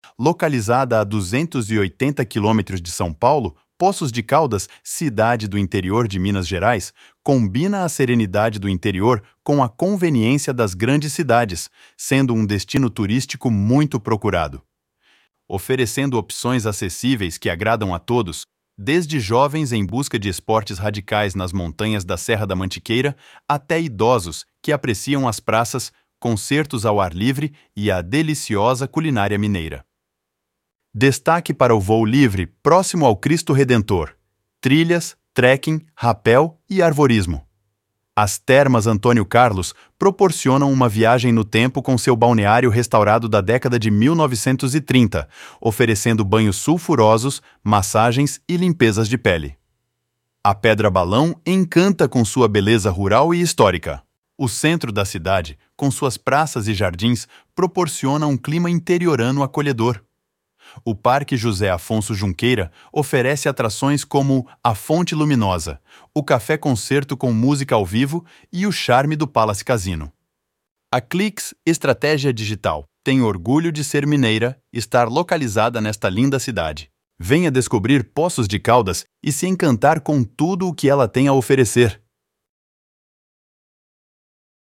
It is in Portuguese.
Localizada a 280 quilômetros de São Paulo, Poços de Caldas, cidade do interior de Minas Gerais, combina a serenidade do interior com a conveniência das grandes cidades, sendo um destino turístico muito procurado. Oferecendo opções acessíveis que agradam a todos, desde jovens em busca de esportes radicais nas montanhas da Serra da Mantiqueira, até idosos que apreciam as praças, concertos ao ar livre e a deliciosa culinária mineira. Destaque para o voo livre próximo ao Cristo Redentor, trilhas, trekking, rapel e arvorismo. As Termas Antônio Carlos proporcionam uma viagem no tempo com seu balneário restaurado da década de 1930, oferecendo banhos sulfurosos, massagens e limpezas de pele. A Pedra Balão encanta com sua beleza rural e histórica. O centro da cidade, com suas praças e jardins, proporciona um clima interiorano acolhedor. O Parque José Afonso Junqueira oferece atrações como a Fonte Luminosa, o Café Concerto com música ao vivo e o charme do Palace Casino. A Clicks Estratégia Digital tem orgulho de ser mineira e estar localizada nesta linda cidade. Venha descobrir Poços de Caldas e se encantar com tudo o que ela tem a oferecer.